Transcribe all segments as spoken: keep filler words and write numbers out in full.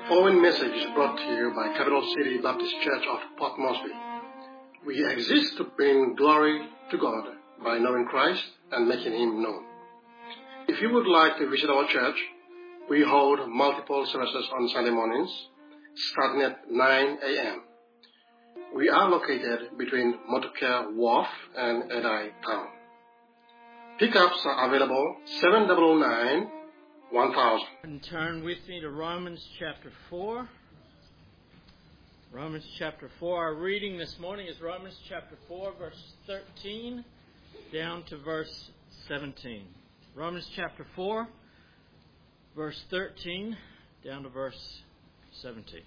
The following message is brought to you by Capital City Baptist Church of Port Moresby. We exist to bring glory to God by knowing Christ and making Him known. If you would like to visit our church, we hold multiple services on Sunday mornings, starting at nine a.m. We are located between Motorcare Wharf and Edai Town. Pickups are available seven nine nine, one thousand. And turn with me to Romans chapter four. Romans chapter four. Our reading this morning is Romans chapter four, verse thirteen, down to verse seventeen. Romans chapter four, verse thirteen, down to verse seventeen.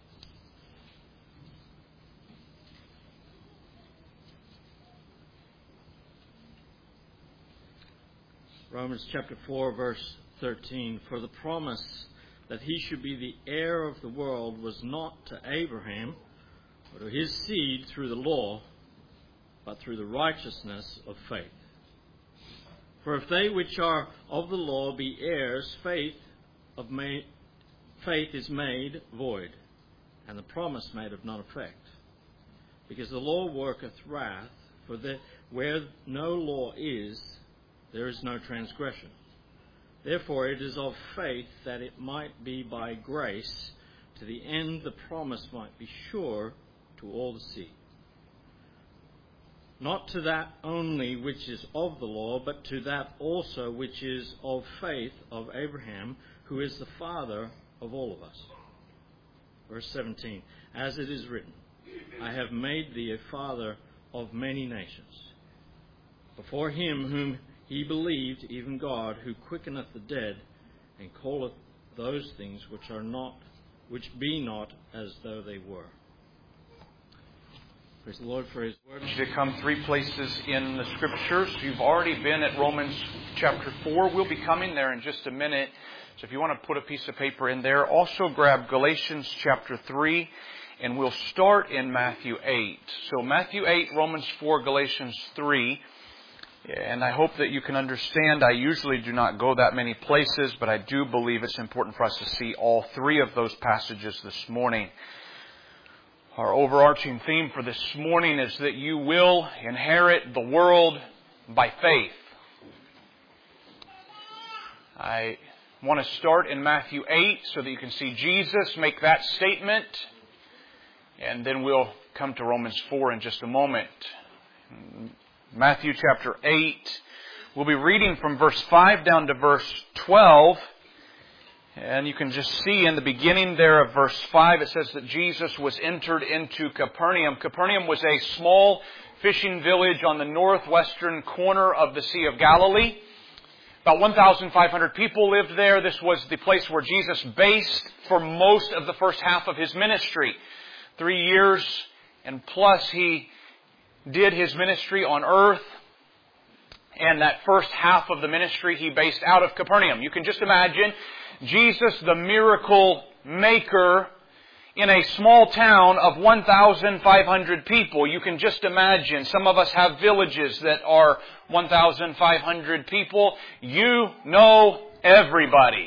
Romans chapter four, verse thirteen. For the promise that he should be the heir of the world was not to Abraham, or to his seed through the law, but through the righteousness of faith. For if they which are of the law be heirs, faith of ma- faith is made void, and the promise made of none effect. Because the law worketh wrath, for the, where no law is, there is no transgression. Therefore it is of faith that it might be by grace, to the end the promise might be sure to all the seed. Not to that only which is of the law, but to that also which is of faith of Abraham, who is the father of all of us. Verse seventeen. As it is written, I have made thee a father of many nations, before him whom he believed, even God, who quickeneth the dead, and calleth those things which are not, which be not, as though they were. Praise the Lord for His word. To come three places in the Scriptures. You've already been at Romans chapter four. We'll be coming there in just a minute. So if you want to put a piece of paper in there, also grab Galatians chapter three, and we'll start in Matthew eight. So Matthew eight, Romans four, Galatians three. And I hope that you can understand, I usually do not go that many places, but I do believe it's important for us to see all three of those passages this morning. Our overarching theme for this morning is that you will inherit the world by faith. I want to start in Matthew eight so that you can see Jesus make that statement, and then we'll come to Romans four in just a moment. Matthew chapter eight. We'll be reading from verse five down to verse twelve. And you can just see in the beginning there of verse five, it says that Jesus was entered into Capernaum. Capernaum was a small fishing village on the northwestern corner of the Sea of Galilee. About one thousand five hundred people lived there. This was the place where Jesus based for most of the first half of His ministry. Three years and plus He did His ministry on earth, and that first half of the ministry He based out of Capernaum. You can just imagine Jesus, the miracle maker, in a small town of one thousand five hundred people. You can just imagine. Some of us have villages that are one thousand five hundred people. You know everybody.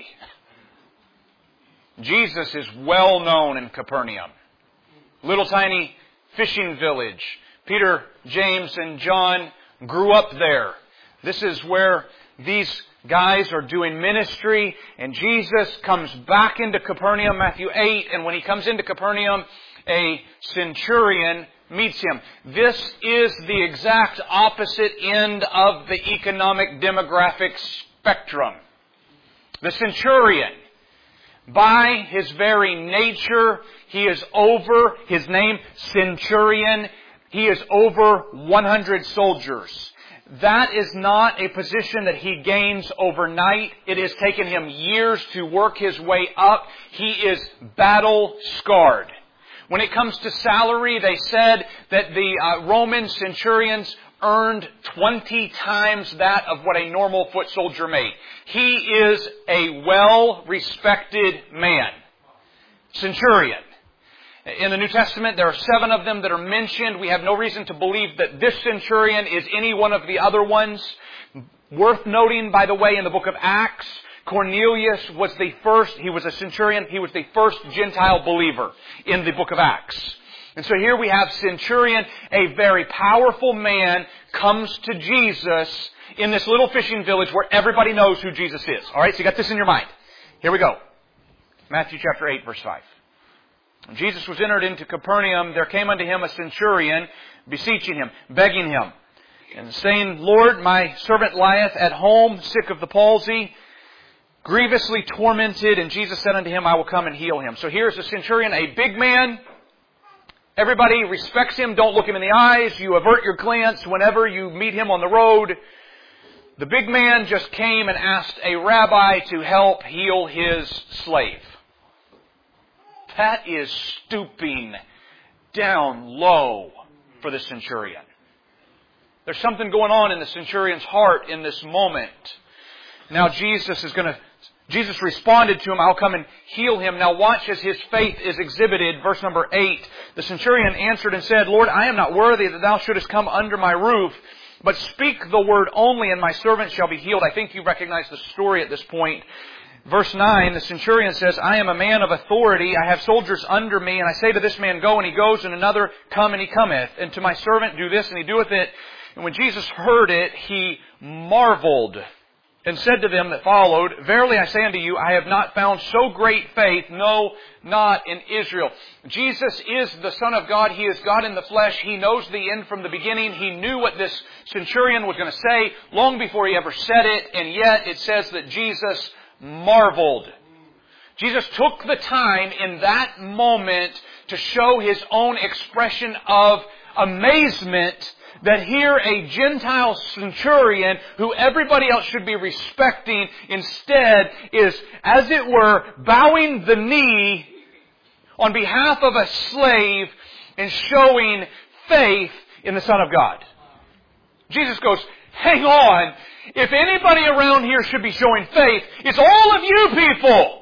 Jesus is well known in Capernaum. Little tiny fishing village. Peter, James, and John grew up there. This is where these guys are doing ministry, and Jesus comes back into Capernaum, Matthew eight, and when He comes into Capernaum, a centurion meets Him. This is the exact opposite end of the economic demographic spectrum. The centurion, by his very nature, he is over, his name, centurion, he is over one hundred soldiers. That is not a position that he gains overnight. It has taken him years to work his way up. He is battle-scarred. When it comes to salary, they said that the uh, Roman centurions earned twenty times that of what a normal foot soldier made. He is a well-respected man. Centurion. In the New Testament, there are seven of them that are mentioned. We have no reason to believe that this centurion is any one of the other ones. Worth noting, by the way, in the book of Acts, Cornelius was the first, he was a centurion, he was the first Gentile believer in the book of Acts. And so here we have centurion, a very powerful man, comes to Jesus in this little fishing village where everybody knows who Jesus is. Alright, so you got this in your mind. Here we go. Matthew chapter eight, verse five. When Jesus was entered into Capernaum, there came unto him a centurion, beseeching him, begging him, and saying, Lord, my servant lieth at home, sick of the palsy, grievously tormented. And Jesus said unto him, I will come and heal him. So here's a centurion, a big man. Everybody respects him. Don't look him in the eyes. You avert your glance whenever you meet him on the road. The big man just came and asked a rabbi to help heal his slave. That is stooping down low for the centurion. There's something going on in the centurion's heart in this moment. Now Jesus is going to, Jesus responded to him, I'll come and heal him. Now watch as his faith is exhibited. Verse number eight. The centurion answered and said, Lord, I am not worthy that thou shouldest come under my roof, but speak the word only, and my servant shall be healed. I think you recognize the story at this point. Verse nine, the centurion says, I am a man of authority. I have soldiers under me, and I say to this man, go, and he goes, and another, come, and he cometh. And to my servant, do this, and he doeth it. And when Jesus heard it, he marveled, and said to them that followed, Verily I say unto you, I have not found so great faith, no, not in Israel. Jesus is the Son of God. He is God in the flesh. He knows the end from the beginning. He knew what this centurion was going to say long before he ever said it. And yet it says that Jesus marveled. Jesus took the time in that moment to show His own expression of amazement that here a Gentile centurion, who everybody else should be respecting, instead is, as it were, bowing the knee on behalf of a slave and showing faith in the Son of God. Jesus goes, hang on. If anybody around here should be showing faith, it's all of you people.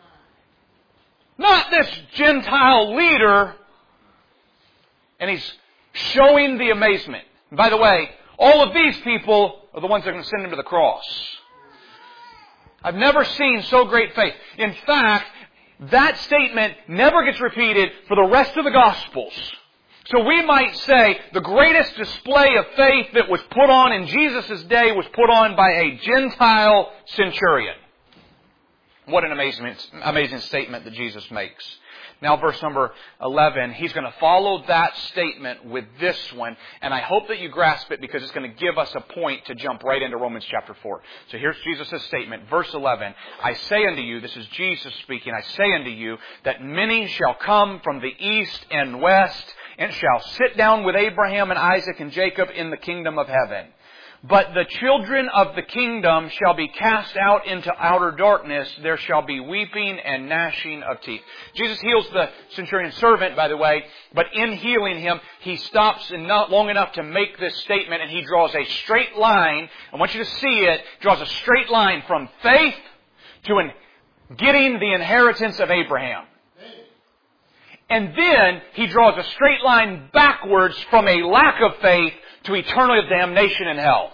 Not this Gentile leader. And He's showing the amazement. And by the way, all of these people are the ones that are going to send Him to the cross. I've never seen so great faith. In fact, that statement never gets repeated for the rest of the Gospels. So we might say the greatest display of faith that was put on in Jesus' day was put on by a Gentile centurion. What an amazing, amazing statement that Jesus makes. Now verse number eleven, He's going to follow that statement with this one. And I hope that you grasp it because it's going to give us a point to jump right into Romans chapter four. So here's Jesus' statement. Verse eleven, I say unto you, this is Jesus speaking, I say unto you that many shall come from the east and west and shall sit down with Abraham and Isaac and Jacob in the kingdom of heaven. But the children of the kingdom shall be cast out into outer darkness. There shall be weeping and gnashing of teeth. Jesus heals the centurion's servant, by the way, but in healing him, He stops and not long enough to make this statement, and He draws a straight line. I want you to see it. Draws a straight line from faith to an getting the inheritance of Abraham. And then He draws a straight line backwards from a lack of faith to eternal damnation in hell.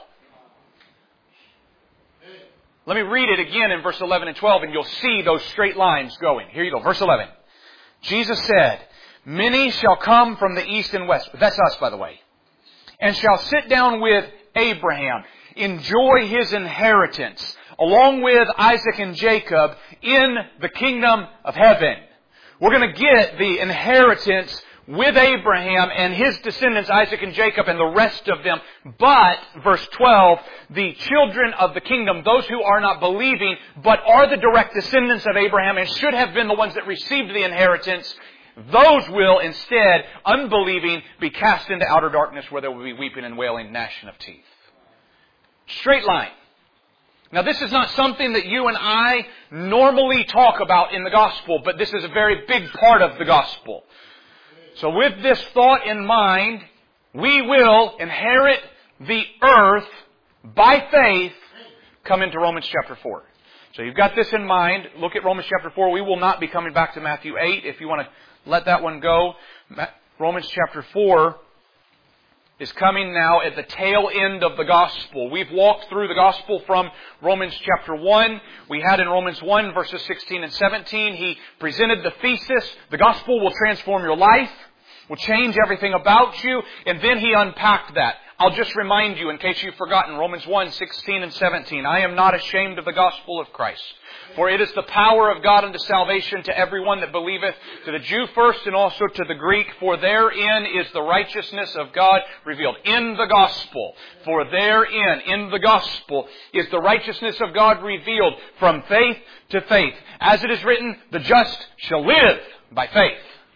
Let me read it again in verse eleven and twelve, and you'll see those straight lines going. Here you go, verse eleven. Jesus said, many shall come from the east and west. That's us, by the way. And shall sit down with Abraham, enjoy his inheritance, along with Isaac and Jacob in the kingdom of heaven. We're going to get the inheritance with Abraham and his descendants, Isaac and Jacob and the rest of them. But, verse twelve, the children of the kingdom, those who are not believing, but are the direct descendants of Abraham and should have been the ones that received the inheritance, those will instead, unbelieving, be cast into outer darkness where there will be weeping and wailing, gnashing of teeth. Straight line. Now this is not something that you and I normally talk about in the gospel, but this is a very big part of the gospel. So with this thought in mind, we will inherit the earth by faith, come into Romans chapter four. So you've got this in mind. Look at Romans chapter four. We will not be coming back to Matthew eight. If you want to let that one go. Romans chapter four. is coming now at the tail end of the gospel. We've walked through the gospel from Romans chapter one. We had in Romans one verses sixteen and seventeen, he presented the thesis, the gospel will transform your life, will change everything about you, and then he unpacked that. I'll just remind you, in case you've forgotten, Romans one, sixteen and seventeen, I am not ashamed of the gospel of Christ. For it is the power of God unto salvation to everyone that believeth, to the Jew first and also to the Greek. For therein is the righteousness of God revealed. In the gospel. For therein, in the gospel, is the righteousness of God revealed from faith to faith. As it is written, the just shall live by faith.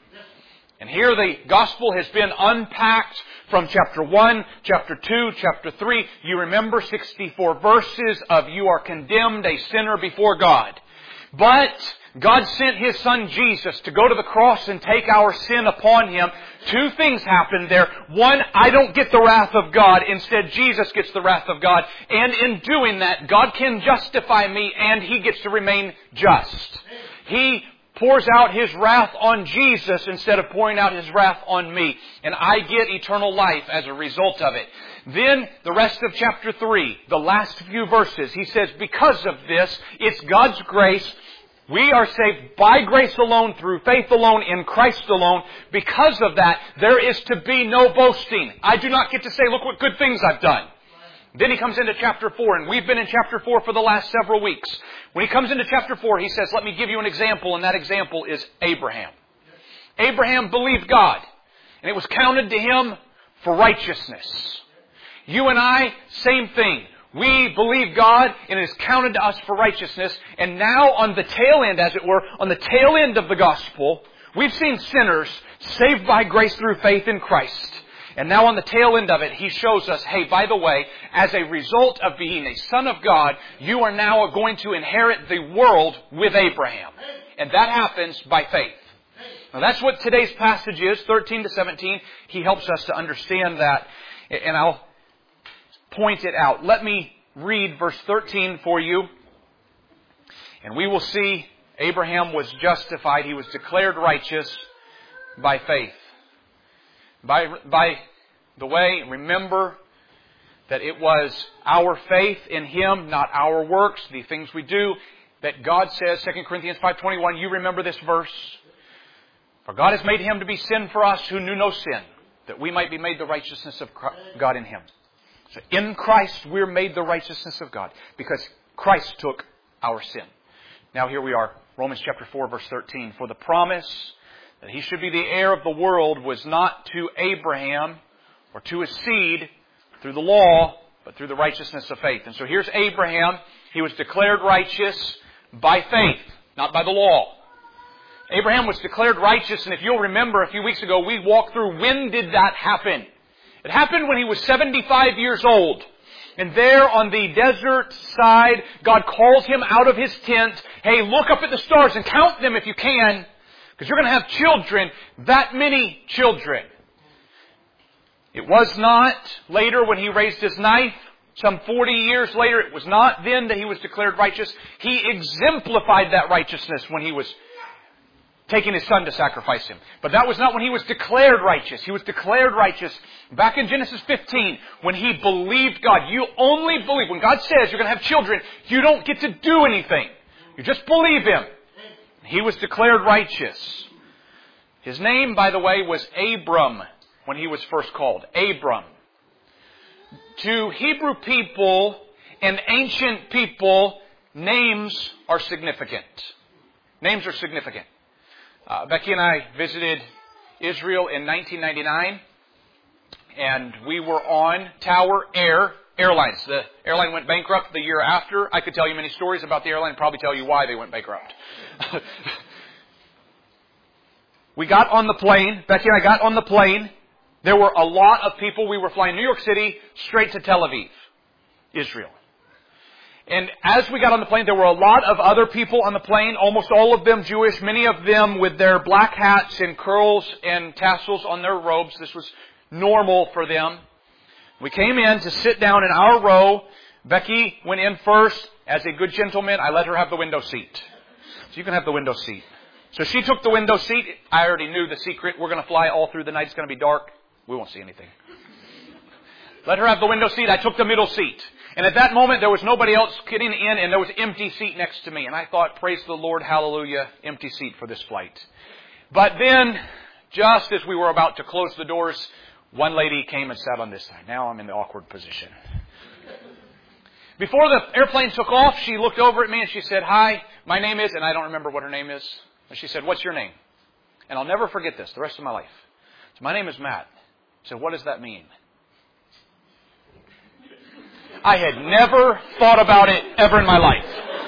And here the gospel has been unpacked from chapter one, chapter two, chapter three. You remember sixty-four verses of you are condemned, a sinner before God. But God sent His Son Jesus to go to the cross and take our sin upon Him. Two things happened there. One, I don't get the wrath of God. Instead, Jesus gets the wrath of God. And in doing that, God can justify me and He gets to remain just. He pours out His wrath on Jesus instead of pouring out His wrath on me. And I get eternal life as a result of it. Then, the rest of chapter three, the last few verses, he says, because of this, it's God's grace. We are saved by grace alone, through faith alone, in Christ alone. Because of that, there is to be no boasting. I do not get to say, look what good things I've done. Then he comes into chapter four, and we've been in chapter four for the last several weeks. When he comes into chapter four, he says, let me give you an example, and that example is Abraham. Abraham believed God, and it was counted to him for righteousness. You and I, same thing. We believe God, and it is counted to us for righteousness. And now on the tail end, as it were, on the tail end of the gospel, we've seen sinners saved by grace through faith in Christ. And now on the tail end of it, He shows us, hey, by the way, as a result of being a son of God, you are now going to inherit the world with Abraham. And that happens by faith. Now that's what today's passage is, thirteen to seventeen. He helps us to understand that. And I'll point it out. Let me read verse thirteen for you. And we will see Abraham was justified. He was declared righteous by faith. By, by the way, remember that it was our faith in Him, not our works, the things we do, that God says, Second Corinthians five twenty-one, you remember this verse? For God has made Him to be sin for us who knew no sin, that we might be made the righteousness of God in Him. So in Christ we're made the righteousness of God, because Christ took our sin. Now here we are, Romans chapter four, verse thirteen. For the promise that he should be the heir of the world was not to Abraham or to his seed through the law, but through the righteousness of faith. And so here's Abraham. He was declared righteous by faith, not by the law. Abraham was declared righteous, and if you'll remember a few weeks ago, we walked through when did that happen. It happened when he was seventy-five years old. And there on the desert side, God calls him out of his tent. Hey, look up at the stars and count them if you can. Because you're going to have children, that many children. It was not later when he raised his knife, some forty years later, it was not then that he was declared righteous. He exemplified that righteousness when he was taking his son to sacrifice him. But that was not when he was declared righteous. He was declared righteous back in Genesis fifteen when he believed God. You only believe. When God says you're going to have children, you don't get to do anything. You just believe Him. He was declared righteous. His name, by the way, was Abram when he was first called. Abram. To Hebrew people and ancient people, names are significant. Names are significant. Uh, Becky and I visited Israel in nineteen ninety-nine, and we were on Tower Air Airlines. The airline went bankrupt the year after. I could tell you many stories about the airline, probably tell you why they went bankrupt. We got on the plane. Becky and I got on the plane. There were a lot of people. We were flying New York City straight to Tel Aviv, Israel. And as we got on the plane, there were a lot of other people on the plane, almost all of them Jewish, many of them with their black hats and curls and tassels on their robes. This was normal for them. We came in to sit down in our row. Becky went in first. As a good gentleman, I let her have the window seat. So you can have the window seat. So she took the window seat. I already knew the secret. We're going to fly all through the night. It's going to be dark. We won't see anything. Let her have the window seat. I took the middle seat. And at that moment, there was nobody else getting in, and there was an empty seat next to me. And I thought, praise the Lord, hallelujah, empty seat for this flight. But then, just as we were about to close the doors, one lady came and sat on this side. Now I'm in the awkward position. Before the airplane took off, she looked over at me and she said, "Hi, my name is," and I don't remember what her name is. And she said, "What's your name?" And I'll never forget this the rest of my life. So, "My name is Matt." I said, "What does that mean?" I had never thought about it ever in my life.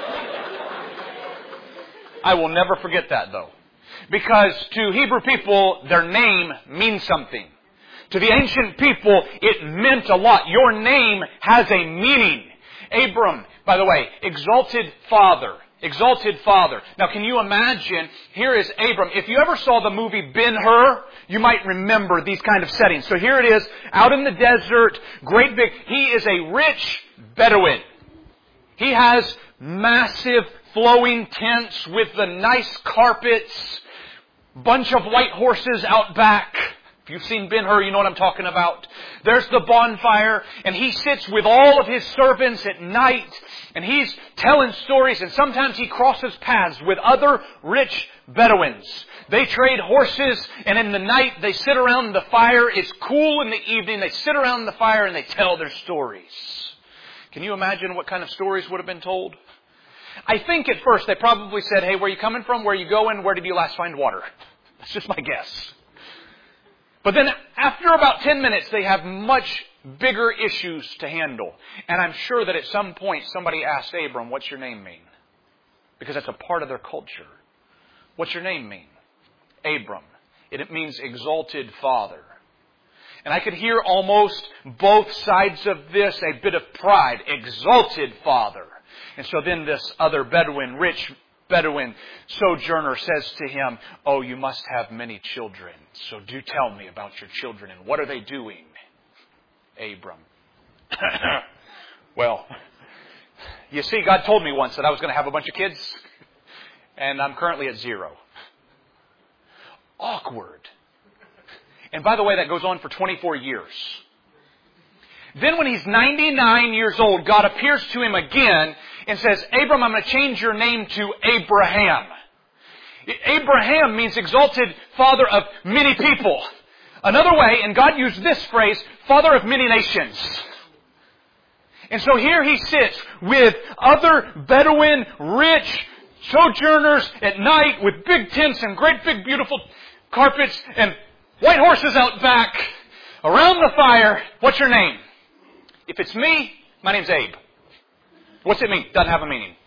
I will never forget that, though. Because to Hebrew people, their name means something. To the ancient people, it meant a lot. Your name has a meaning. Abram, by the way, exalted father. Exalted father. Now, can you imagine? Here is Abram. If you ever saw the movie Ben-Hur, you might remember these kind of settings. So here it is, out in the desert, great big. He is a rich Bedouin. He has massive flowing tents with the nice carpets, bunch of white horses out back. If you've seen Ben-Hur, you know what I'm talking about. There's the bonfire, and he sits with all of his servants at night, and he's telling stories, and sometimes he crosses paths with other rich Bedouins. They trade horses, and in the night they sit around the fire. It's cool in the evening. They sit around the fire and they tell their stories. Can you imagine what kind of stories would have been told? I think at first they probably said, "Hey, where are you coming from? Where are you going? Where did you last find water?" That's just my guess. But then after about ten minutes, they have much bigger issues to handle. And I'm sure that at some point somebody asked Abram, "What's your name mean?" Because that's a part of their culture. What's your name mean? Abram. It means exalted father. And I could hear almost both sides of this, a bit of pride. Exalted father. And so then this other Bedouin, rich Bedouin sojourner says to him, "Oh, you must have many children. So do tell me about your children. And what are they doing?" Abram. Well, you see, God told me once that I was going to have a bunch of kids. And I'm currently at zero. Awkward. And by the way, that goes on for twenty-four years. Then when he's ninety-nine years old, God appears to him again and says, "Abram, I'm going to change your name to Abraham." Abraham means exalted father of many people. Another way, and God used this phrase, father of many nations. And so here he sits with other Bedouin, rich sojourners at night with big tents and great big beautiful carpets and white horses out back around the fire. What's your name? If it's me, my name's Abe. What's it mean? Doesn't have a meaning.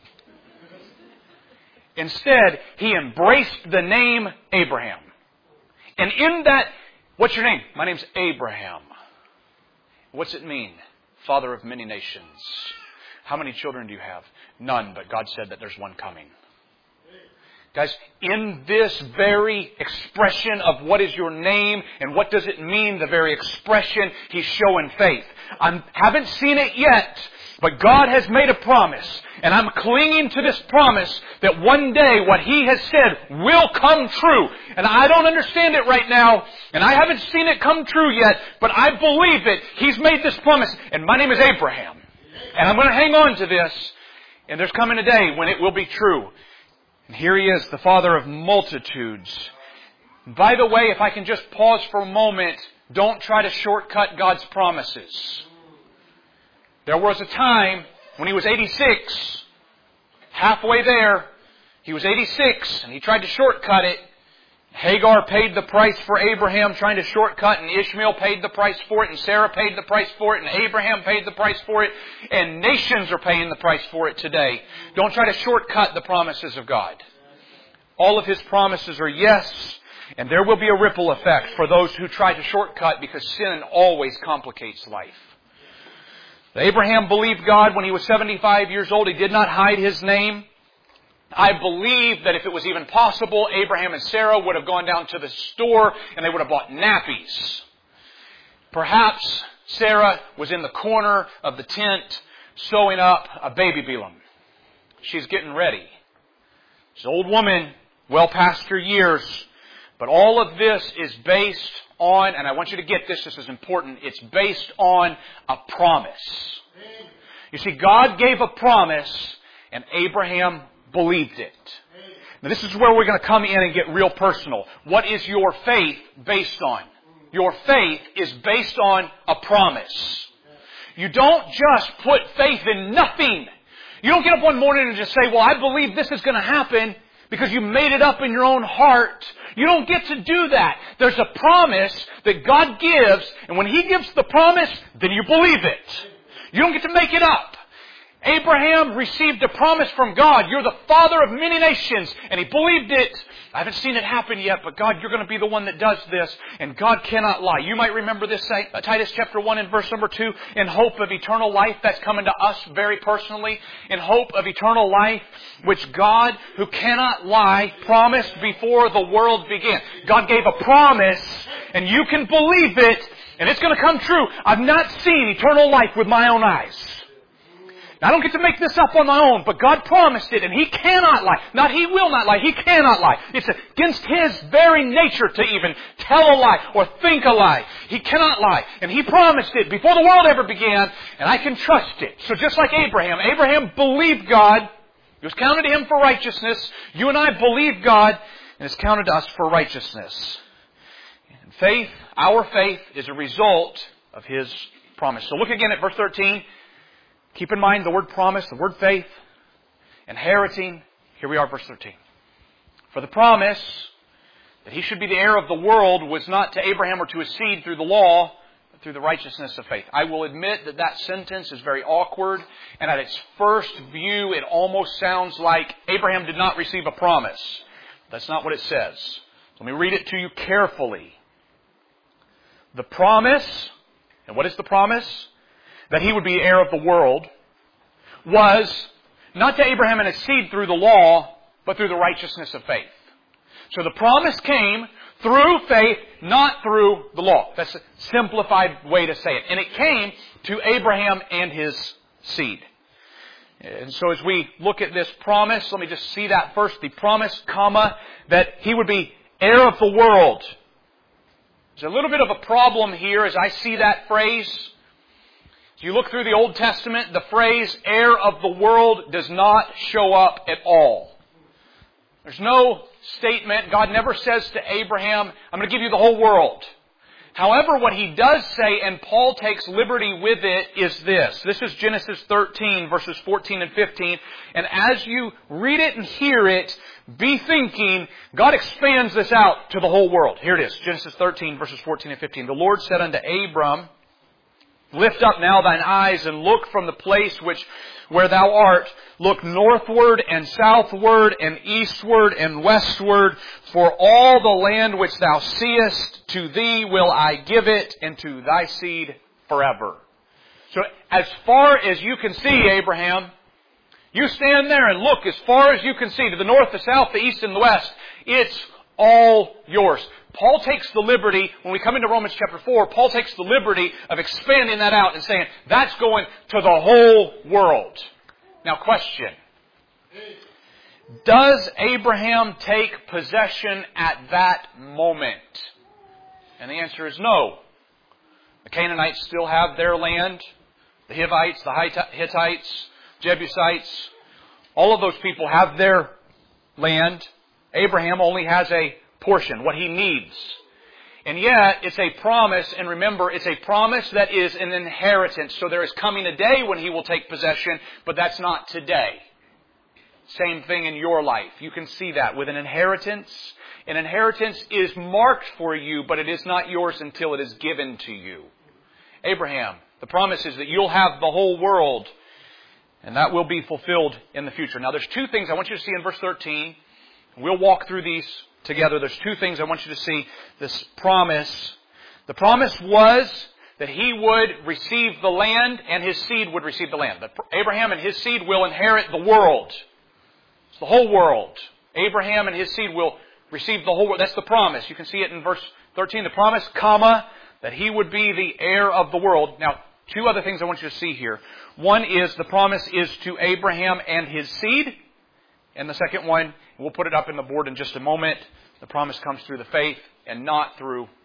Instead, he embraced the name Abraham. And in that, what's your name? My name's Abraham. What's it mean? Father of many nations. How many children do you have? None, but God said that there's one coming. Guys, in this very expression of what is your name and what does it mean, the very expression, he's showing faith. I haven't seen it yet, but God has made a promise. And I'm clinging to this promise that one day what he has said will come true. And I don't understand it right now, and I haven't seen it come true yet, but I believe it. He's made this promise, and my name is Abraham. And I'm going to hang on to this, and there's coming a day when it will be true. And here he is, the father of multitudes. By the way, if I can just pause for a moment, don't try to shortcut God's promises. There was a time when he was eighty-six, halfway there, he was eighty-six, and he tried to shortcut it. Hagar paid the price for Abraham trying to shortcut, and Ishmael paid the price for it, and Sarah paid the price for it, and Abraham paid the price for it, and nations are paying the price for it today. Don't try to shortcut the promises of God. All of his promises are yes, and there will be a ripple effect for those who try to shortcut, because sin always complicates life. Abraham believed God when he was seventy-five years old. He did not hide his name. I believe that if it was even possible, Abraham and Sarah would have gone down to the store and they would have bought nappies. Perhaps Sarah was in the corner of the tent sewing up a baby Balaam. She's getting ready. She's an old woman, well past her years. But all of this is based on, and I want you to get this, this is important, it's based on a promise. You see, God gave a promise, and Abraham believed it. Now, this is where we're going to come in and get real personal. What is your faith based on? Your faith is based on a promise. You don't just put faith in nothing. You don't get up one morning and just say, well, I believe this is going to happen because you made it up in your own heart. You don't get to do that. There's a promise that God gives, and when He gives the promise, then you believe it. You don't get to make it up. Abraham received a promise from God. You're the father of many nations. And he believed it. I haven't seen it happen yet, but God, you're going to be the one that does this. And God cannot lie. You might remember this, Titus chapter one and verse number two. In hope of eternal life. That's coming to us very personally. In hope of eternal life, which God, who cannot lie, promised before the world began. God gave a promise, and you can believe it, and it's going to come true. I've not seen eternal life with my own eyes. Now, I don't get to make this up on my own, but God promised it, and He cannot lie. Not He will not lie, He cannot lie. It's against His very nature to even tell a lie or think a lie. He cannot lie. And He promised it before the world ever began, and I can trust it. So just like Abraham, Abraham believed God. It was counted to him for righteousness. You and I believe God, and it's counted to us for righteousness. And faith, our faith, is a result of His promise. So look again at verse thirteen. Keep in mind the word promise, the word faith, inheriting. Here we are, verse thirteen. For the promise that he should be the heir of the world was not to Abraham or to his seed through the law, but through the righteousness of faith. I will admit that that sentence is very awkward, and at its first view it almost sounds like Abraham did not receive a promise. That's not what it says. Let me read it to you carefully. The promise, and what is the promise? That he would be heir of the world, was not to Abraham and his seed through the law, but through the righteousness of faith. So the promise came through faith, not through the law. That's a simplified way to say it. And it came to Abraham and his seed. And so as we look at this promise, let me just see that first. The promise, comma, that he would be heir of the world. There's a little bit of a problem here as I see that phrase. As you look through the Old Testament, the phrase heir of the world does not show up at all. There's no statement. God never says to Abraham, I'm going to give you the whole world. However, what He does say, and Paul takes liberty with it, is this. This is Genesis thirteen, verses fourteen and fifteen. And as you read it and hear it, be thinking, God expands this out to the whole world. Here it is, Genesis thirteen, verses fourteen and fifteen. The Lord said unto Abram, lift up now thine eyes and look from the place which where thou art. Look northward and southward and eastward and westward. For all the land which thou seest, to thee will I give it, and to thy seed forever. So as far as you can see, Abraham, you stand there and look as far as you can see, to the north, the south, the east, and the west. It's all yours. Paul takes the liberty, when we come into Romans chapter four, Paul takes the liberty of expanding that out and saying, that's going to the whole world. Now question. Does Abraham take possession at that moment? And the answer is no. The Canaanites still have their land. The Hivites, the Hittites, Jebusites, all of those people have their land. Abraham only has a portion, what he needs. And yet, it's a promise, and remember, it's a promise that is an inheritance. So there is coming a day when he will take possession, but that's not today. Same thing in your life. You can see that with an inheritance. An inheritance is marked for you, but it is not yours until it is given to you. Abraham, the promise is that you'll have the whole world, and that will be fulfilled in the future. Now, there's two things I want you to see in verse thirteen. We'll walk through these together. There's two things I want you to see. This promise. The promise was that he would receive the land and his seed would receive the land. That Abraham and his seed will inherit the world. It's the whole world. Abraham and his seed will receive the whole world. That's the promise. You can see it in verse thirteen. The promise, comma, that he would be the heir of the world. Now, two other things I want you to see here. One is the promise is to Abraham and his seed. And the second one, we'll put it up in the board in just a moment. The promise comes through the faith and not through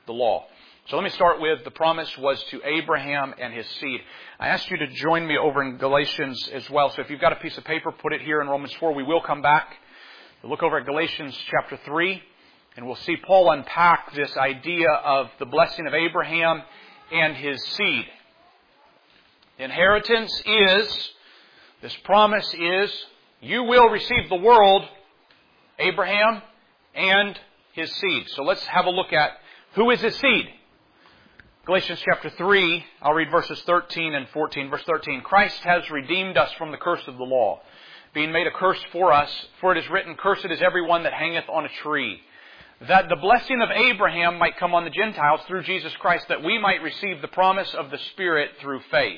the law. So let me start with the promise was to Abraham and his seed. I asked you to join me over in Galatians as well. So if you've got a piece of paper, put it here in Romans four. We will come back. We'll look over at Galatians chapter three, and we'll see Paul unpack this idea of the blessing of Abraham and his seed. The inheritance is, this promise is, you will receive the world, Abraham and his seed. So let's have a look at who is his seed. Galatians chapter three, I'll read verses thirteen and fourteen. Verse thirteen, Christ has redeemed us from the curse of the law, being made a curse for us, for it is written, cursed is everyone that hangeth on a tree, that the blessing of Abraham might come on the Gentiles through Jesus Christ, that we might receive the promise of the Spirit through faith.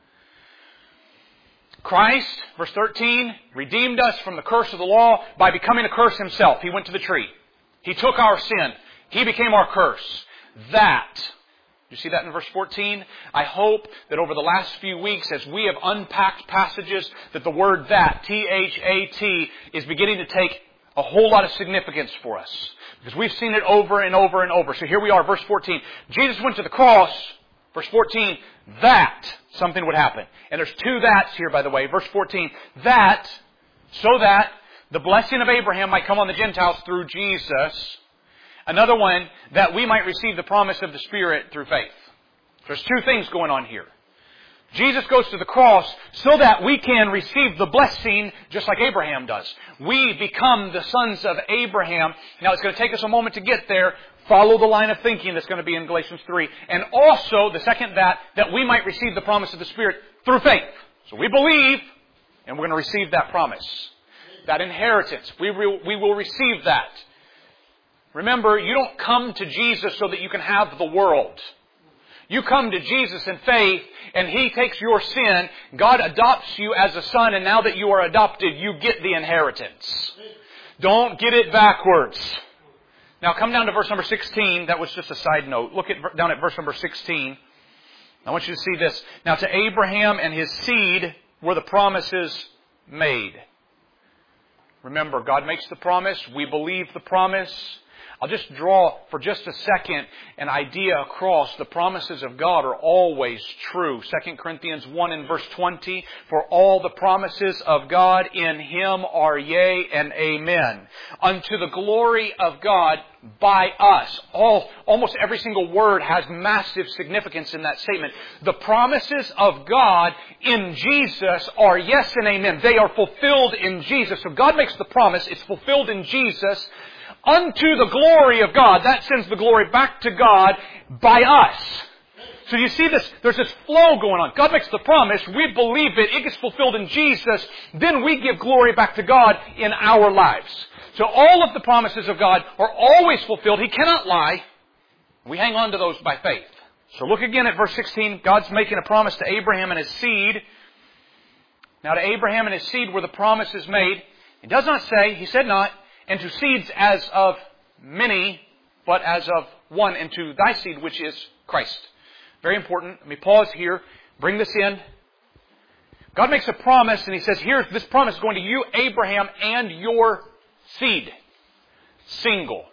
Christ, verse thirteen, redeemed us from the curse of the law by becoming a curse himself. He went to the tree. He took our sin. He became our curse. That... You see that in verse fourteen? I hope that over the last few weeks, as we have unpacked passages, that the word that, T H A T, is beginning to take a whole lot of significance for us. Because we've seen it over and over and over. So here we are, verse fourteen. Jesus went to the cross. Verse fourteen, that something would happen. And there's two that's here, by the way. Verse fourteen, that, so that the blessing of Abraham might come on the Gentiles through Jesus. Another one, that we might receive the promise of the Spirit through faith. There's two things going on here. Jesus goes to the cross so that we can receive the blessing just like Abraham does. We become the sons of Abraham. Now it's going to take us a moment to get there. Follow the line of thinking that's going to be in Galatians three. And also, the second that, that we might receive the promise of the Spirit through faith. So we believe, and we're going to receive that promise. That inheritance. We will, we will receive that. Remember, you don't come to Jesus so that you can have the world. You come to Jesus in faith, and He takes your sin. God adopts you as a son, and now that you are adopted, you get the inheritance. Don't get it backwards. Now come down to verse number sixteen. That was just a side note. Look at down at verse number sixteen. I want you to see this. Now to Abraham and his seed were the promises made. Remember, God makes the promise. We believe the promise. I'll just draw for just a second an idea across. The promises of God are always true. Second Corinthians one and verse twenty. For all the promises of God in Him are yea and amen. Unto the glory of God by us. All, almost every single word has massive significance in that statement. The promises of God in Jesus are yes and amen. They are fulfilled in Jesus. So God makes the promise. It's fulfilled in Jesus. Unto the glory of God. That sends the glory back to God by us. So you see this, there's this flow going on. God makes the promise, we believe it, it gets fulfilled in Jesus, then we give glory back to God in our lives. So all of the promises of God are always fulfilled. He cannot lie. We hang on to those by faith. So look again at verse sixteen. God's making a promise to Abraham and his seed. Now to Abraham and his seed were the promises made. It does not say, He said not, and to seeds as of many, but as of one, and to thy seed, which is Christ. Very important. Let me pause here. Bring this in. God makes a promise, and He says, here's this promise going to you, Abraham, and your seed. Single.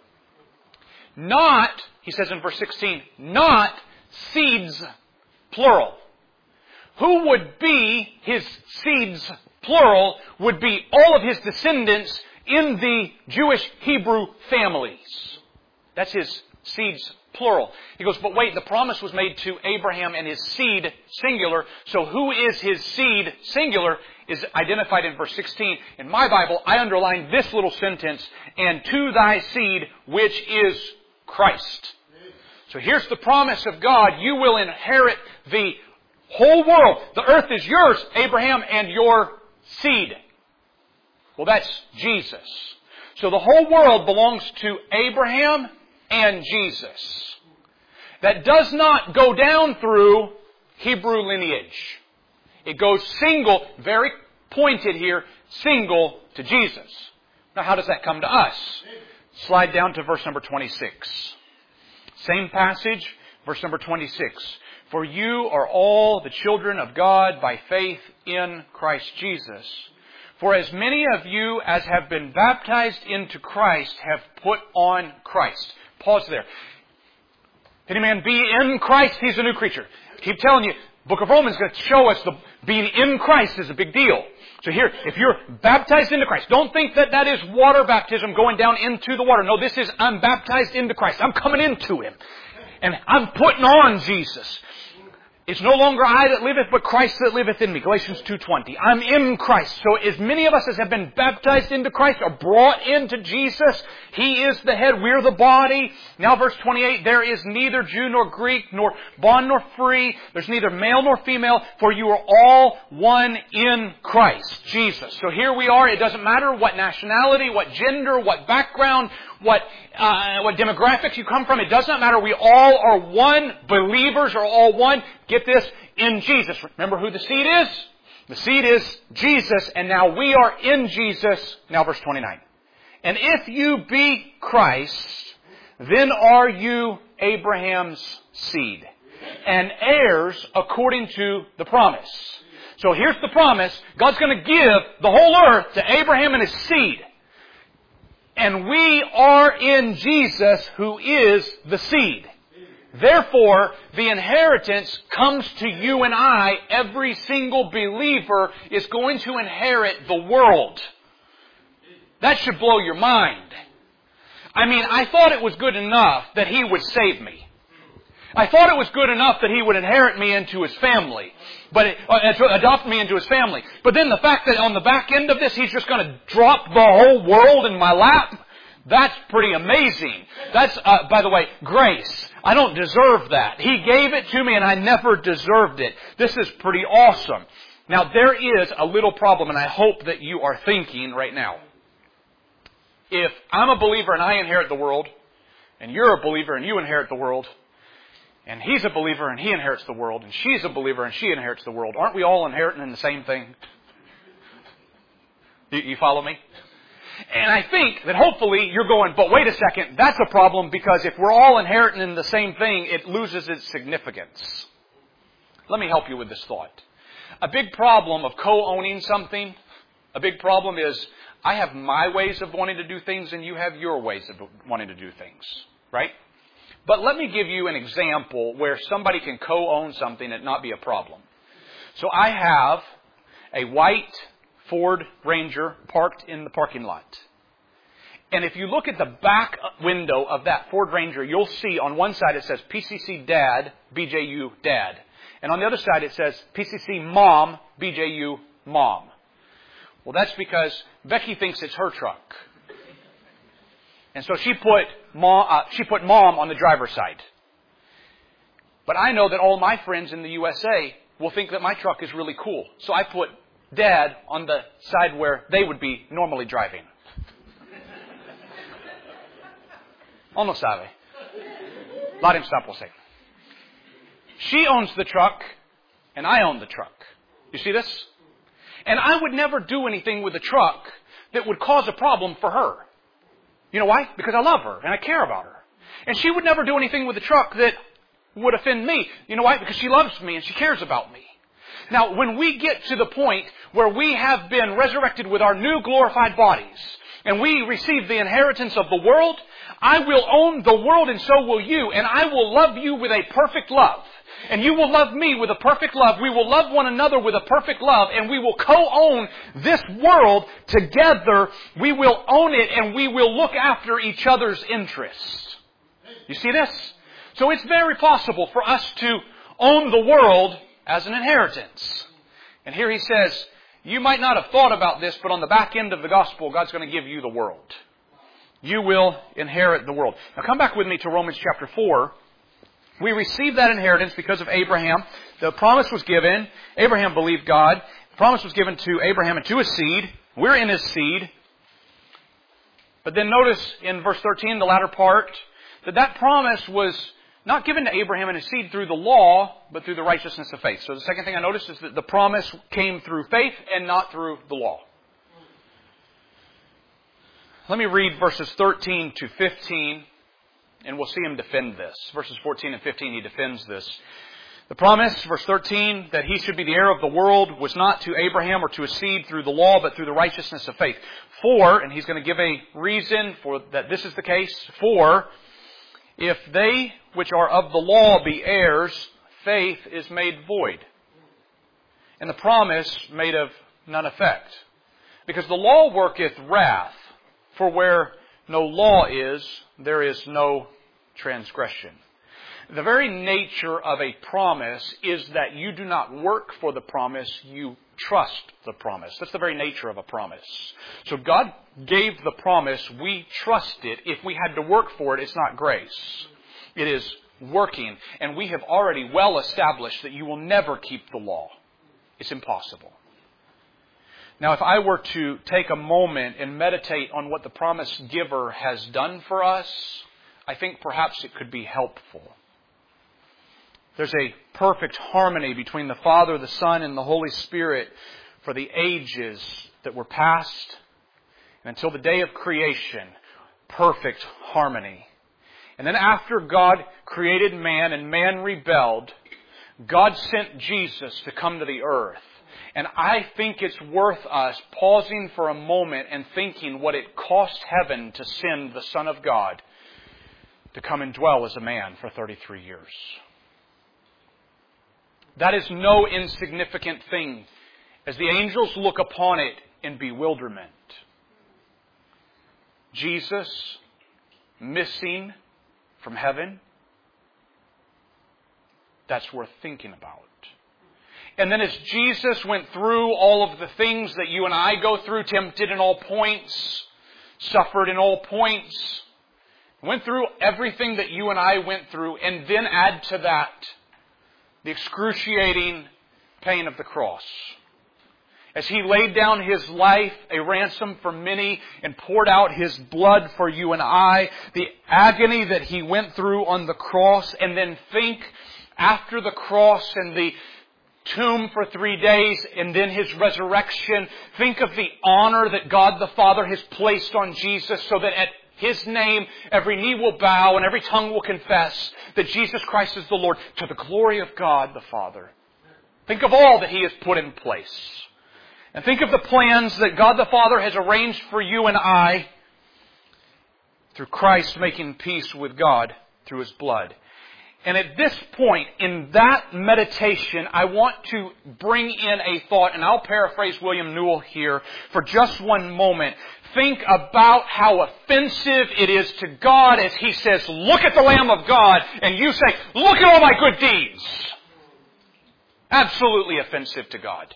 Not, He says in verse sixteen, not seeds, plural. Who would be His seeds, plural, would be all of His descendants in the Jewish Hebrew families. That's His seeds, plural. He goes, but wait, the promise was made to Abraham and his seed, singular. So who is his seed, singular, is identified in verse sixteen. In my Bible, I underline this little sentence, and to thy seed, which is Christ. So here's the promise of God. You will inherit the whole world. The earth is yours, Abraham, and your seed. Well, that's Jesus. So the whole world belongs to Abraham and Jesus. That does not go down through Hebrew lineage. It goes single, very pointed here, single to Jesus. Now, how does that come to us? Slide down to verse number twenty-six. Same passage, verse number twenty-six. For you are all the children of God by faith in Christ Jesus. For as many of you as have been baptized into Christ have put on Christ. Pause there. If any man be in Christ, he's a new creature. I keep telling you, Book of Romans is going to show us the being in Christ is a big deal. So here, if you're baptized into Christ, don't think that that is water baptism going down into the water. No, this is I'm baptized into Christ. I'm coming into Him. And I'm putting on Jesus. It's no longer I that liveth, but Christ that liveth in me. Galatians two twenty. I'm in Christ. So as many of us as have been baptized into Christ are brought into Jesus. He is the head. We're the body. Now verse twenty-eight. There is neither Jew nor Greek, nor bond nor free. There's neither male nor female, for you are all one in Christ Jesus. So here we are. It doesn't matter what nationality, what gender, what background, what uh, what demographics you come from. It does not matter. We all are one. Believers are all one. Get this, in Jesus. Remember who the seed is? The seed is Jesus, and now we are in Jesus. Now verse twenty-nine. And if you be Christ, then are you Abraham's seed, and heirs according to the promise. So here's the promise. God's going to give the whole earth to Abraham and his seed. And we are in Jesus, who is the seed. Therefore, the inheritance comes to you and I. Every single believer is going to inherit the world. That should blow your mind. I mean, I thought it was good enough that He would save me. I thought it was good enough that He would inherit me into His family. But it, uh, adopt me into His family. But then the fact that on the back end of this, He's just going to drop the whole world in my lap, that's pretty amazing. That's, uh, by the way, grace. I don't deserve that. He gave it to me and I never deserved it. This is pretty awesome. Now, there is a little problem, and I hope that you are thinking right now. If I'm a believer and I inherit the world, and you're a believer and you inherit the world, and he's a believer and he inherits the world, and she's a believer and she inherits the world, aren't we all inheriting in the same thing? You, you follow me? And I think that hopefully you're going, but wait a second, that's a problem, because if we're all inheriting in the same thing, it loses its significance. Let me help you with this thought. A big problem of co-owning something, a big problem is I have my ways of wanting to do things and you have your ways of wanting to do things, right? But let me give you an example where somebody can co-own something and not be a problem. So I have a white Ford Ranger parked in the parking lot. And if you look at the back window of that Ford Ranger, you'll see on one side it says P C C Dad, B J U Dad. And on the other side it says P C C Mom, B J U Mom. Well, that's because Becky thinks it's her truck. And so she put mom, uh, she put Mom on the driver's side. But I know that all my friends in the U S A will think that my truck is really cool. So I put Dad on the side where they would be normally driving. On no sabe. Let him stop, we'll say. She owns the truck, and I own the truck. You see this? And I would never do anything with the truck that would cause a problem for her. You know why? Because I love her, and I care about her. And she would never do anything with the truck that would offend me. You know why? Because she loves me, and she cares about me. Now, when we get to the point where we have been resurrected with our new glorified bodies, and we receive the inheritance of the world, I will own the world and so will you, and I will love you with a perfect love. And you will love me with a perfect love. We will love one another with a perfect love, and we will co-own this world together. We will own it, and we will look after each other's interests. You see this? So it's very possible for us to own the world as an inheritance. And here he says, you might not have thought about this, but on the back end of the gospel, God's going to give you the world. You will inherit the world. Now come back with me to Romans chapter four. We received that inheritance because of Abraham. The promise was given. Abraham believed God. The promise was given to Abraham and to his seed. We're in his seed. But then notice in verse thirteen, the latter part, that that promise was not given to Abraham and his seed through the law, but through the righteousness of faith. So the second thing I noticed is that the promise came through faith and not through the law. Let me read verses thirteen to fifteen, and we'll see him defend this. Verses fourteen and fifteen, he defends this. The promise, verse thirteen, that he should be the heir of the world was not to Abraham or to his seed through the law, but through the righteousness of faith. For, and he's going to give a reason for that this is the case, for If they which are of the law be heirs, faith is made void, and the promise made of none effect. Because the law worketh wrath, for where no law is, there is no transgression. The very nature of a promise is that you do not work for the promise, you trust the promise. That's the very nature of a promise. So God gave the promise, we trust it. If we had to work for it, it's not grace. It is working. And we have already well established that you will never keep the law. It's impossible. Now, if I were to take a moment and meditate on what the promise giver has done for us, I think perhaps it could be helpful. There's a perfect harmony between the Father, the Son, and the Holy Spirit for the ages that were past and until the day of creation. Perfect harmony. And then after God created man and man rebelled, God sent Jesus to come to the earth. And I think it's worth us pausing for a moment and thinking what it cost heaven to send the Son of God to come and dwell as a man for thirty-three years. That is no insignificant thing as the angels look upon it in bewilderment. Jesus missing from heaven, that's worth thinking about. And then as Jesus went through all of the things that you and I go through, tempted in all points, suffered in all points, went through everything that you and I went through, and then add to that the excruciating pain of the cross. As He laid down His life, a ransom for many, and poured out His blood for you and I, the agony that He went through on the cross, and then think after the cross and the tomb for three days, and then His resurrection, think of the honor that God the Father has placed on Jesus so that at His name, every knee will bow and every tongue will confess that Jesus Christ is the Lord, to the glory of God the Father. Think of all that He has put in place. And think of the plans that God the Father has arranged for you and I through Christ making peace with God through His blood. And at this point, in that meditation, I want to bring in a thought, and I'll paraphrase William Newell here for just one moment. Think about how offensive it is to God as He says, look at the Lamb of God, and you say, look at all my good deeds. Absolutely offensive to God.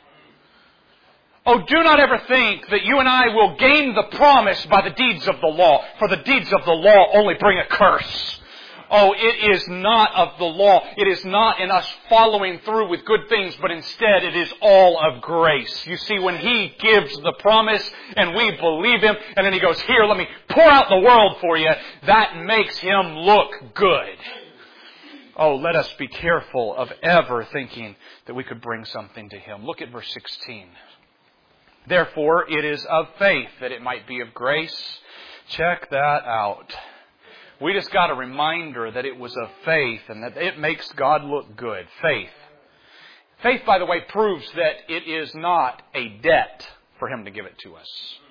Oh, do not ever think that you and I will gain the promise by the deeds of the law, for the deeds of the law only bring a curse. Oh, it is not of the law. It is not in us following through with good things, but instead it is all of grace. You see, when He gives the promise and we believe Him, and then He goes, here, let me pour out the world for you, that makes Him look good. Oh, let us be careful of ever thinking that we could bring something to Him. Look at verse sixteen. Therefore, it is of faith that it might be of grace. Check that out. We just got a reminder that it was of faith and that it makes God look good. Faith. Faith, by the way, proves that it is not a debt for Him to give it to us.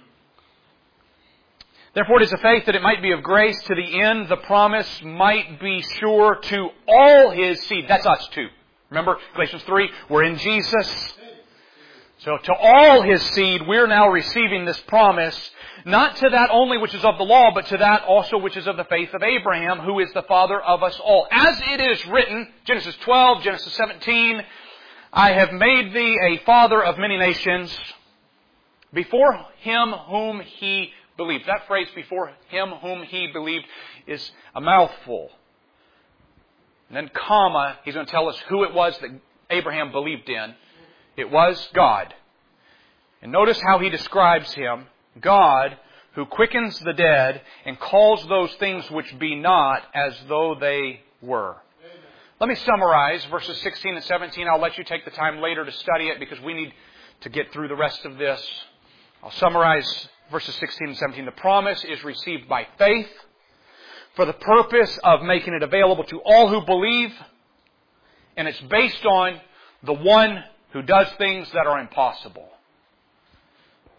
Therefore, it is of faith that it might be of grace, to the end the promise might be sure to all His seed. That's us too. Remember, Galatians three, we're in Jesus. So to all His seed, we're now receiving this promise, not to that only which is of the law, but to that also which is of the faith of Abraham, who is the father of us all. As it is written, Genesis twelve, Genesis seventeen, I have made thee a father of many nations, before him whom he believed. That phrase, before him whom he believed, is a mouthful. And then comma, he's going to tell us who it was that Abraham believed in. It was God. And notice how he describes Him. God, who quickens the dead and calls those things which be not as though they were. Amen. Let me summarize verses sixteen and seventeen. I'll let you take the time later to study it because we need to get through the rest of this. I'll summarize verses sixteen and seventeen. The promise is received by faith for the purpose of making it available to all who believe. And it's based on the one who does things that are impossible.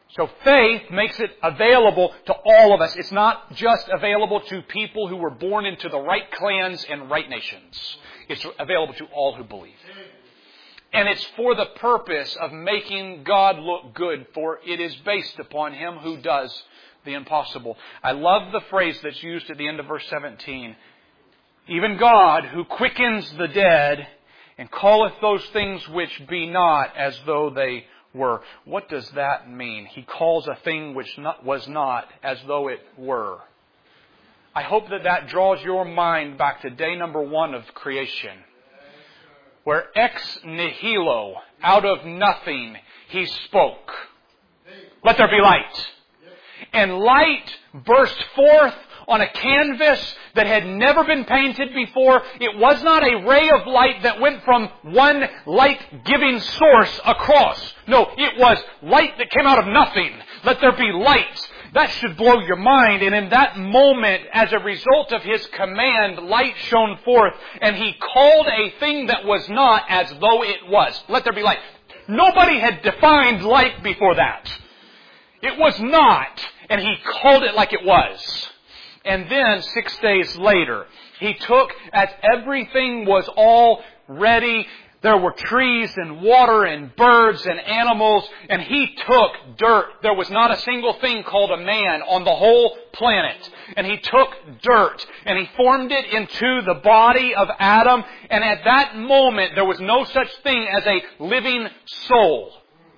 So faith makes it available to all of us. It's not just available to people who were born into the right clans and right nations. It's available to all who believe. And it's for the purpose of making God look good, for it is based upon Him who does the impossible. I love the phrase that's used at the end of verse seventeen. Even God, who quickens the dead and calleth those things which be not as though they were. What does that mean? He calls a thing which not, was not as though it were. I hope that that draws your mind back to day number one of creation, where ex nihilo, out of nothing, He spoke. Let there be light. And light burst forth on a canvas that had never been painted before. It was not a ray of light that went from one light-giving source across. No, it was light that came out of nothing. Let there be light. That should blow your mind. And in that moment, as a result of His command, light shone forth. And He called a thing that was not as though it was. Let there be light. Nobody had defined light before that. It was not. And He called it like it was. And then, six days later, He took, as everything was all ready, there were trees and water and birds and animals, and He took dirt. There was not a single thing called a man on the whole planet. And He took dirt, and He formed it into the body of Adam, and at that moment, there was no such thing as a living soul.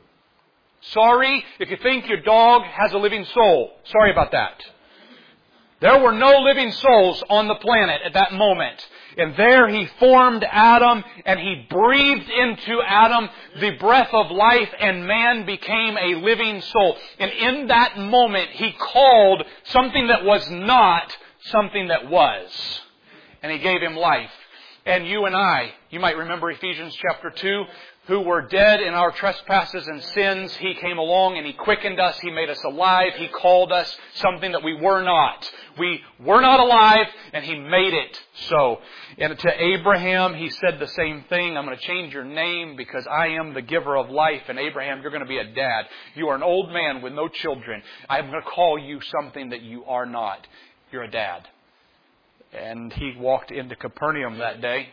Sorry if you think your dog has a living soul. Sorry about that. There were no living souls on the planet at that moment. And there He formed Adam, and He breathed into Adam the breath of life, and man became a living soul. And in that moment, He called something that was not something that was. And He gave him life. And you and I, you might remember Ephesians chapter two, who were dead in our trespasses and sins. He came along and He quickened us. He made us alive. He called us something that we were not. We were not alive, and He made it so. And to Abraham, He said the same thing. I'm going to change your name because I am the giver of life. And Abraham, you're going to be a dad. You are an old man with no children. I'm going to call you something that you are not. You're a dad. And he walked into Capernaum that day,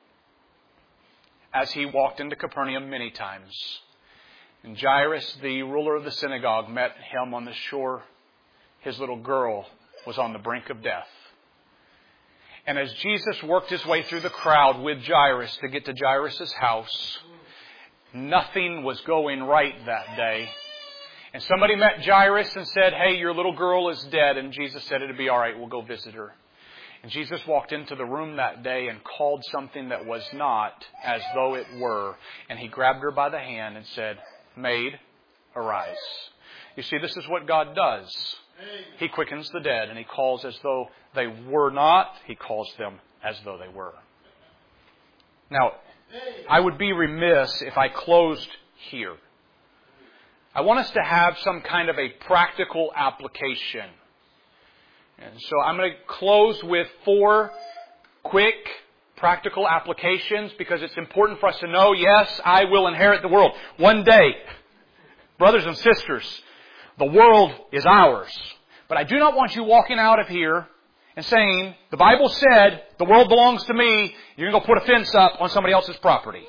as he walked into Capernaum many times. And Jairus, the ruler of the synagogue, met him on the shore. His little girl was on the brink of death. And as Jesus worked His way through the crowd with Jairus to get to Jairus' house, nothing was going right that day. And somebody met Jairus and said, "Hey, your little girl is dead." And Jesus said, "It'll be all right. We'll go visit her." And Jesus walked into the room that day and called something that was not as though it were. And He grabbed her by the hand and said, "Maid, arise." You see, this is what God does. He quickens the dead, and He calls as though they were not. He calls them as though they were. Now, I would be remiss if I closed here. I want us to have some kind of a practical application. And so I'm going to close with four quick, practical applications, because it's important for us to know, yes, I will inherit the world. One day, brothers and sisters, the world is ours. But I do not want you walking out of here and saying, the Bible said the world belongs to me. You're going to go put a fence up on somebody else's property.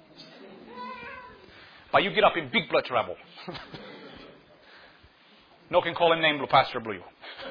But you get up in big blood trouble. No can call him name, Pastor Blue.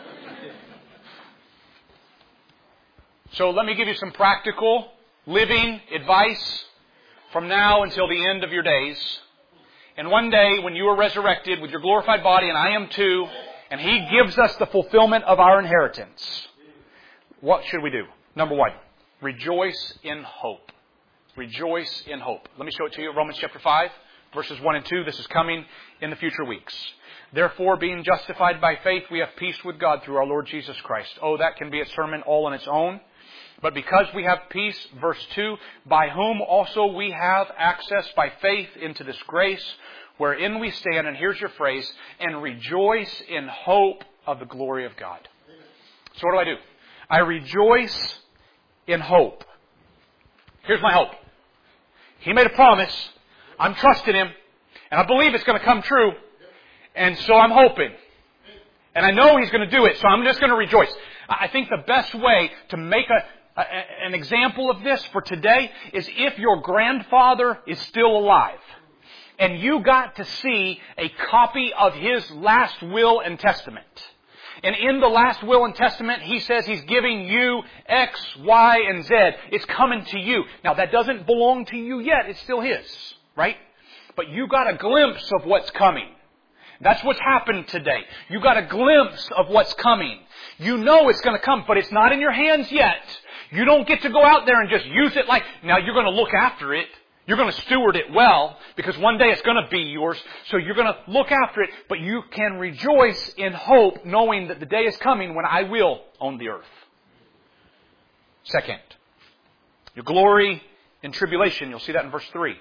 So let me give you some practical living advice from now until the end of your days. And one day when you are resurrected with your glorified body, and I am too, and He gives us the fulfillment of our inheritance, what should we do? Number one, rejoice in hope. Rejoice in hope. Let me show it to you. Romans chapter five, verses one and two. This is coming in the future weeks. Therefore, being justified by faith, we have peace with God through our Lord Jesus Christ. Oh, that can be a sermon all on its own. But because we have peace, verse two, by whom also we have access by faith into this grace, wherein we stand, and here's your phrase, and rejoice in hope of the glory of God. So what do I do? I rejoice in hope. Here's my hope. He made a promise. I'm trusting Him, and I believe it's going to come true. And so I'm hoping. And I know He's going to do it, so I'm just going to rejoice. I think the best way to make a, a, an example of this for today is if your grandfather is still alive and you got to see a copy of his last will and testament. And in the last will and testament, he says He's giving you X, Y, and Z. It's coming to you. Now, that doesn't belong to you yet. It's still His, right? But you got a glimpse of what's coming. That's what's happened today. You got a glimpse of what's coming. You know it's going to come, but it's not in your hands yet. You don't get to go out there and just use it like, now you're going to look after it. You're going to steward it well, because one day it's going to be yours. So you're going to look after it, but you can rejoice in hope, knowing that the day is coming when I will own the earth. Second, your glory in tribulation. You'll see that in verse three.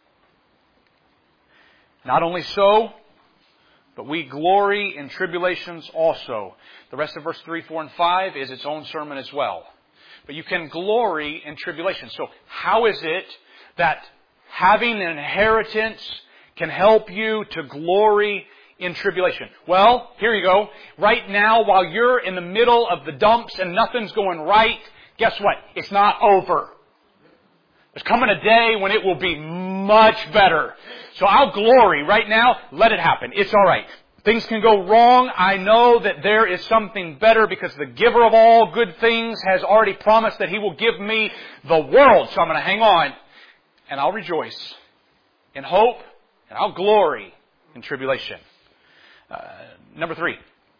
Not only so, but we glory in tribulations also. The rest of verse three, four, and five is its own sermon as well. But you can glory in tribulation. So how is it that having an inheritance can help you to glory in tribulation? Well, here you go. Right now, while you're in the middle of the dumps and nothing's going right, guess what? It's not over. There's coming a day when it will be much better. So I'll glory right now. Let it happen. It's all right. Things can go wrong. I know that there is something better because the giver of all good things has already promised that He will give me the world. So I'm going to hang on and I'll rejoice in hope and I'll glory in tribulation. Uh, number three,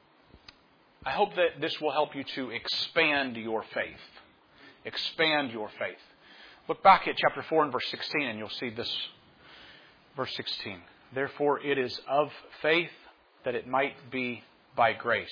I hope that this will help you to expand your faith. Expand your faith. Look back at chapter four and verse sixteen and you'll see this. Verse sixteen. Therefore it is of faith that it might be by grace.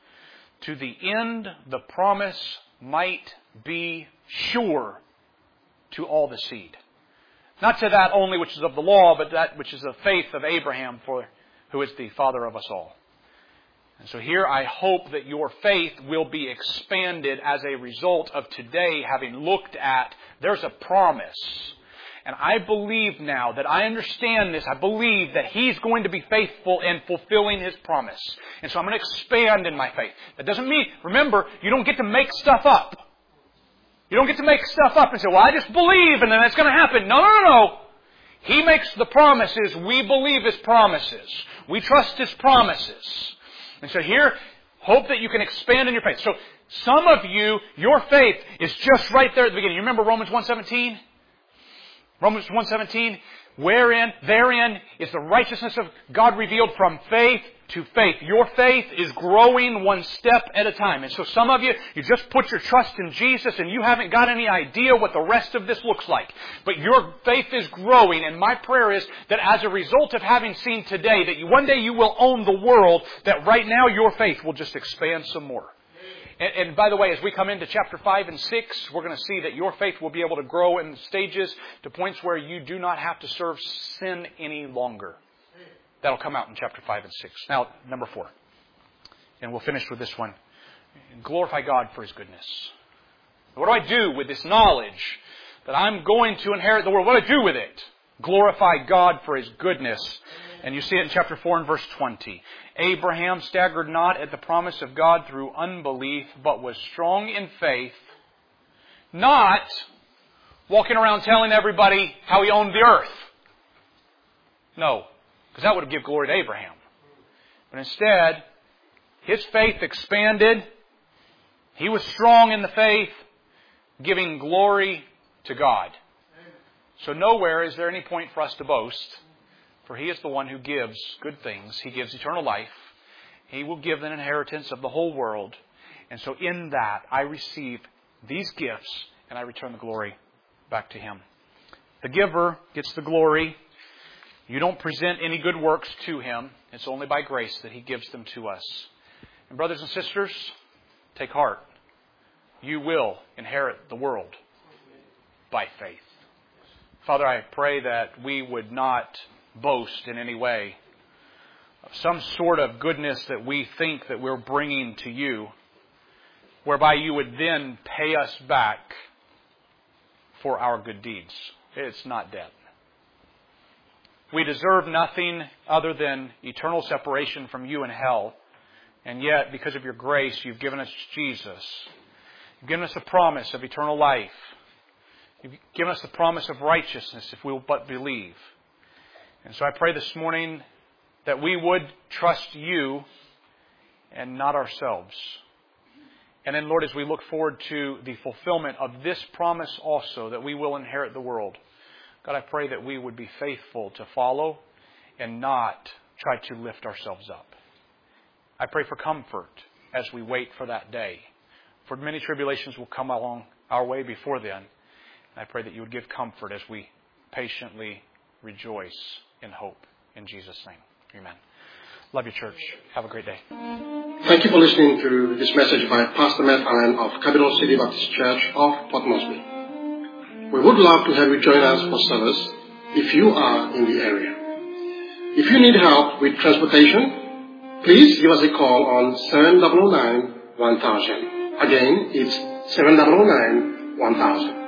To the end the promise might be sure to all the seed. Not to that only which is of the law, but that which is the faith of Abraham, for who is the father of us all. And so here I hope that your faith will be expanded as a result of today having looked at there's a promise. And I believe now that I understand this. I believe that He's going to be faithful in fulfilling His promise. And so I'm going to expand in my faith. That doesn't mean, remember, you don't get to make stuff up. You don't get to make stuff up and say, well, I just believe and then it's going to happen. No, no, no, no. He makes the promises. We believe His promises. We trust His promises. And so here, hope that you can expand in your faith. So some of you, your faith is just right there at the beginning. You remember Romans one seventeen? Romans one seventeen, wherein, therein is the righteousness of God revealed from faith to faith. Your faith is growing one step at a time. And so some of you, you just put your trust in Jesus and you haven't got any idea what the rest of this looks like. But your faith is growing, and my prayer is that as a result of having seen today that you, one day you will own the world, that right now your faith will just expand some more. And, and by the way, as we come into chapter five and six, we're going to see that your faith will be able to grow in stages to points where you do not have to serve sin any longer. That'll come out in chapter five and six. Now, number four. And we'll finish with this one. Glorify God for His goodness. What do I do with this knowledge that I'm going to inherit the world? What do I do with it? Glorify God for His goodness. And you see it in chapter four and verse twenty. Abraham staggered not at the promise of God through unbelief, but was strong in faith, not walking around telling everybody how he owned the earth. No, because that would give glory to Abraham. But instead, his faith expanded. He was strong in the faith, giving glory to God. So nowhere is there any point for us to boast. For He is the one who gives good things. He gives eternal life. He will give an inheritance of the whole world. And so in that, I receive these gifts and I return the glory back to Him. The giver gets the glory. You don't present any good works to Him. It's only by grace that He gives them to us. And brothers and sisters, take heart. You will inherit the world by faith. Father, I pray that we would not boast in any way of some sort of goodness that we think that we're bringing to You, whereby You would then pay us back for our good deeds. It's not debt. We deserve nothing other than eternal separation from you in hell. And yet, because of your grace, you've given us Jesus. You've given us the promise of eternal life. You've given us the promise of righteousness if we will but believe. And so I pray this morning that we would trust you and not ourselves. And then, Lord, as we look forward to the fulfillment of this promise also, that we will inherit the world, God, I pray that we would be faithful to follow and not try to lift ourselves up. I pray for comfort as we wait for that day. For many tribulations will come along our way before then. And I pray that you would give comfort as we patiently rejoice in hope. In Jesus' name, amen. Love you, church. Have a great day. Thank you for listening to this message by Pastor Matt Allen of Capital City Baptist Church of Port Moresby. We would love to have you join us for service if you are in the area. If you need help with transportation, please give us a call on seven zero zero nine one thousand. Again, it's seven zero zero nine one thousand.